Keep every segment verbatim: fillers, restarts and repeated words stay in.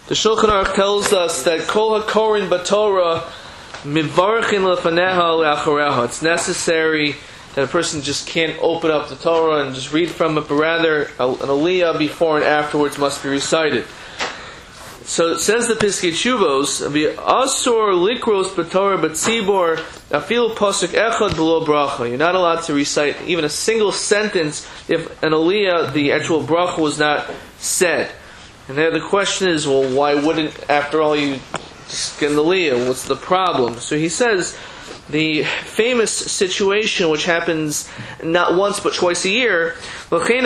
The Shulchan Aruch tells us that Kol HaKorin B'Torah Mivarchin Lefaneha Le'achareha. It's necessary that a person just can't open up the Torah and just read from it, but rather an aliyah before and afterwards must be recited. So it says the Piskei Teshuvos, Asur Likros B'Torah B'Tzibor Afil Pasuk Echad B'lo Bracha. You're not allowed to recite even a single sentence if an aliyah, the actual bracha, was not said. And there the question is, well, why wouldn't, after all, you just get an aliyah? What's the problem? So he says, the famous situation which happens not once but twice a year, many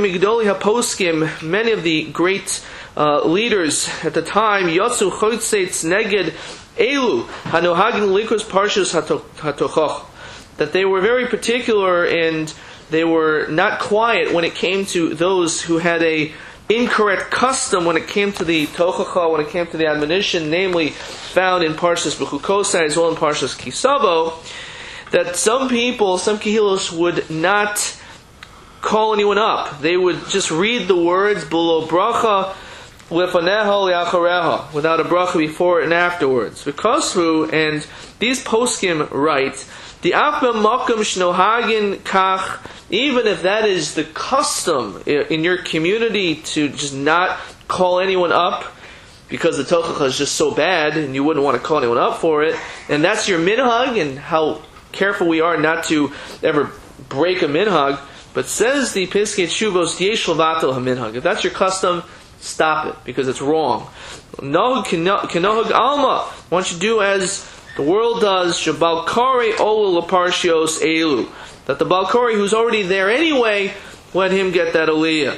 of the great uh, leaders at the time, Yatsu Choitzeitz Neged Elu Hanohagin Likros Parshas Hatochach, that they were very particular and they were not quiet when it came to those who had a incorrect custom when it came to the tochacha, when it came to the admonition, namely found in Parshas Bechukosai as well in Parshas Kisavo, that some people, some kehilos, would not call anyone up. They would just read the words below bracha lefaneha le'achareha, without a bracha before and afterwards. V'kosru, and these poskim write, the afbem makom shnohagin kach, even if that is the custom in your community to just not call anyone up because the tochacha is just so bad and you wouldn't want to call anyone up for it, and that's your minhag, and how careful we are not to ever break a minhag. But says the Piskei Teshuvos, yesh levatel haminhag. If that's your custom, stop it, because it's wrong. Nohag kenohag alma. Why don't you do as the world does? Shabal kari olu leparshios elu. That the Balkori, who's already there anyway, let him get that aliyah.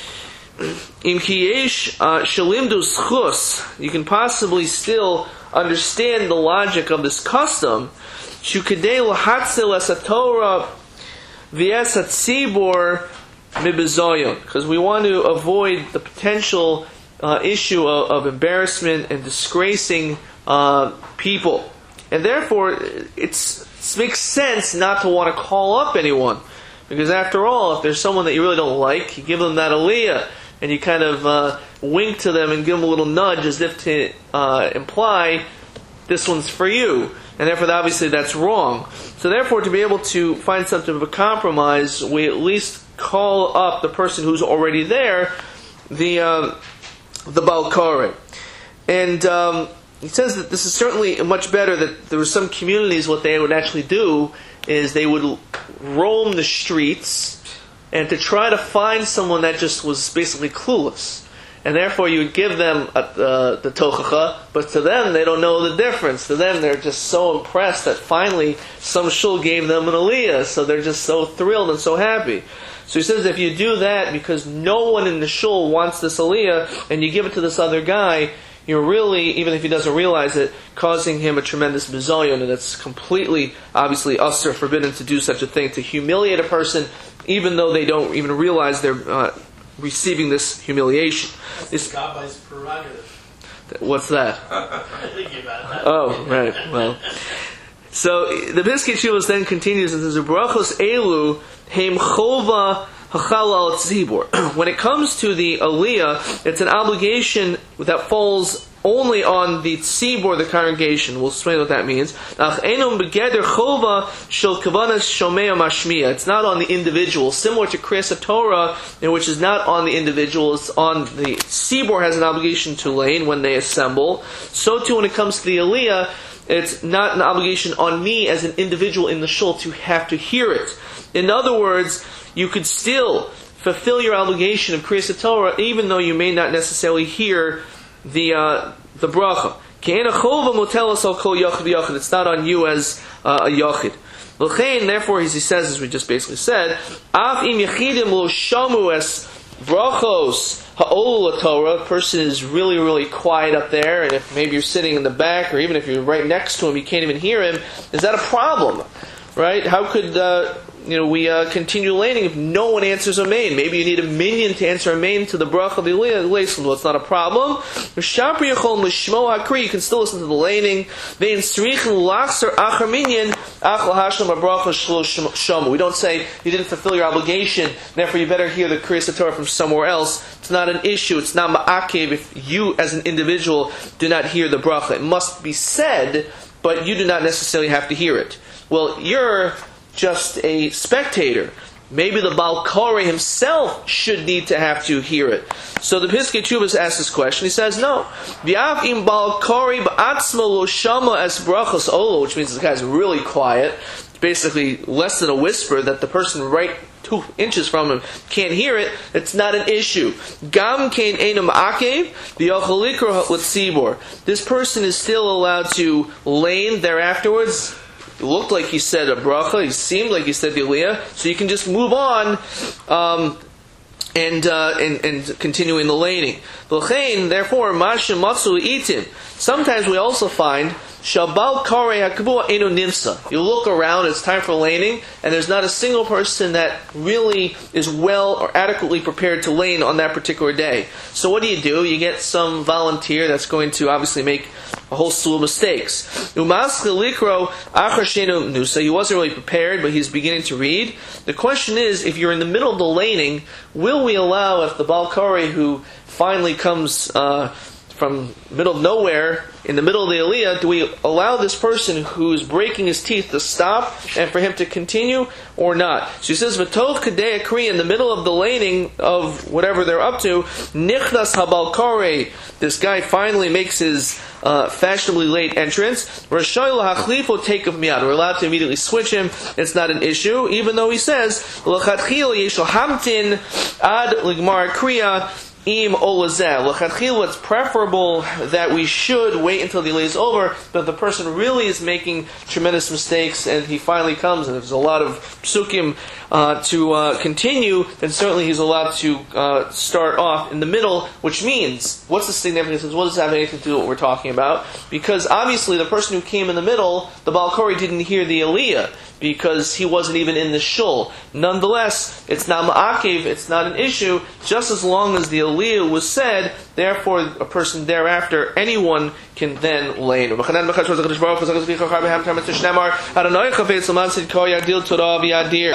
Im kiyesh shalimdu schus. You can possibly still understand the logic of this custom. Shukadei lahatzel esatorah v'es hatzibor mibezoyon. Because we want to avoid the potential uh, issue of, of embarrassment and disgracing uh, people. And therefore, it's it makes sense not to want to call up anyone. Because after all, if there's someone that you really don't like, you give them that aliyah, and you kind of uh, wink to them and give them a little nudge as if to uh, imply, this one's for you. And therefore, obviously, that's wrong. So therefore, to be able to find something of a compromise, we at least call up the person who's already there, the uh, the Balkari. And um, he says that this is certainly much better, that there were some communities, what they would actually do is they would roam the streets and to try to find someone that just was basically clueless. And therefore you would give them uh, the tochacha, but to them they don't know the difference. To them they're just so impressed that finally some shul gave them an aliyah, so they're just so thrilled and so happy. So he says if you do that because no one in the shul wants this aliyah, and you give it to this other guy, you're really, even if he doesn't realize it, causing him a tremendous bizayon, and it's completely, obviously, usher, forbidden to do such a thing, to humiliate a person, even though they don't even realize they're uh, receiving this humiliation. That's this, the Gabai's prerogative. What's that? Thinking about that. Oh, right, well. So, the Piskei Teshuvos then continues and says, Brachos elu heim chova hachal al tzibor. When it comes to the aliyah, it's an obligation that falls only on the tzibor, the congregation. We'll explain what that means. It's not on the individual, similar to Kriyas Torah, in which is not on the individual, it's on the tzibor has an obligation to lane when they assemble. So too when it comes to the aliyah, it's not an obligation on me as an individual in the shul to have to hear it. In other words, you could still fulfill your obligation of Kriyas Torah even though you may not necessarily hear the uh, the bracha. It's not on you as uh, a yachid. Therefore, as he says, as we just basically said, brachos ha'ol Torah, a person is really, really quiet up there, and if maybe you're sitting in the back, or even if you're right next to him, you can't even hear him, is that a problem? Right? How could uh, you know, we uh, continue laning if no one answers a main. Maybe you need a minion to answer a main to the bracha of the Aliyah. Well, it's not a problem. You can still listen to the laning. We don't say you didn't fulfill your obligation, therefore you better hear the Kriyas Torah from somewhere else. It's not an issue. It's not ma'akev if you as an individual do not hear the bracha. It must be said, but you do not necessarily have to hear it. Well, you're just a spectator. Maybe the Baal Koreh himself should need to have to hear it. So the Piskei Teshuvos asks this question. He says, no. V'av im Baal Koreh ba'atzmo lo shama es brachos olo, which means this guy's really quiet. It's basically less than a whisper that the person right two inches from him can't hear it. It's not an issue. Gam kein enum akev v'yochel likro l'tzibor. This person is still allowed to lane there afterwards. It looked like he said a bracha. He seemed like he said the Aliyah. So you can just move on um, and, uh, and and continuing the laning. L'chein, therefore, mashem matzu itim. Sometimes we also find Shabal Koreh Hakavua Eno Nimsa. You look around, it's time for laning, and there's not a single person that really is well or adequately prepared to lane on that particular day. So what do you do? You get some volunteer that's going to obviously make a whole slew of mistakes. Umas Likro Achar Shenu Nusa. He wasn't really prepared, but he's beginning to read. The question is, if you're in the middle of the laning, will we allow, if the Baal Koreh who finally comes uh, from middle of nowhere, in the middle of the Aliyah, do we allow this person who's breaking his teeth to stop and for him to continue or not? So he says, V'tov kadei akri, in the middle of the laning of whatever they're up to, nichnas habal koreh, this guy finally makes his uh, fashionably late entrance. Rashay lahachlifo take of miyad. We're allowed to immediately switch him. It's not an issue, even though he says, L'chatchil yeshel hamtin ad ligmar kriya, Im olazeh. L'chadchil, it's preferable that we should wait until the Aliyah is over, but if the person really is making tremendous mistakes and he finally comes and there's a lot of psukim uh, to uh, continue, then certainly he's allowed to uh, start off in the middle, which means, what's the significance? What does this have anything to do with what we're talking about? Because obviously the person who came in the middle, the Baal Koreh, didn't hear the Aliyah, because he wasn't even in the shul. Nonetheless, it's not ma'akev, it's not an issue, just as long as the Aliyah was said, therefore a person thereafter, anyone can then lane.